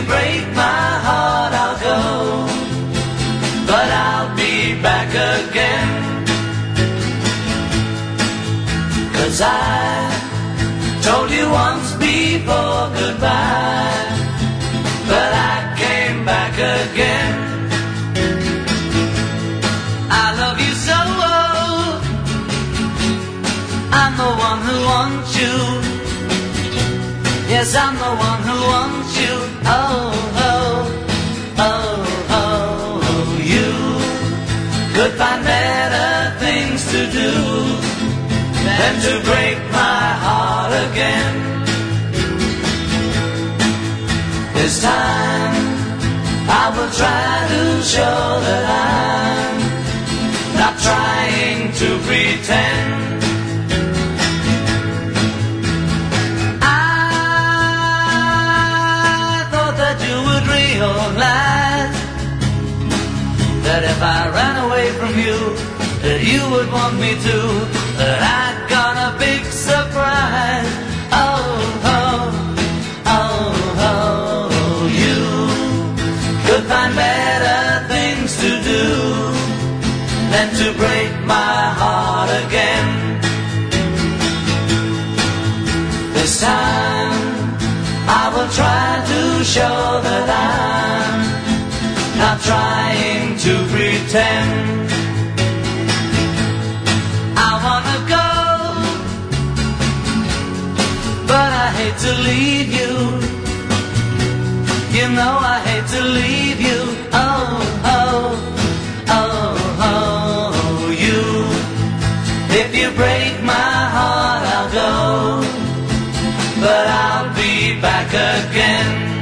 break my heart, I'll go, but I'll be back again. 'Cause I told you once before goodbye, but I came back again. I love you so, I'm the one who wants you. Yes, I'm the one who wants you. Oh, oh, oh, oh, oh. You could find better things to do than to break my heart again. This time I will try to show that I'm not trying to pretend. That if I ran away from you, that you would want me to, that I'd got a big surprise. Oh, oh, oh, oh, you could find better things to do than to break my heart again. This time I will try to show that I'm not trying to pretend. I wanna go, but I hate to leave you. You know I hate to leave you. Oh, oh, oh, oh, you. If you break my heart, I'll go, but I'll be back again.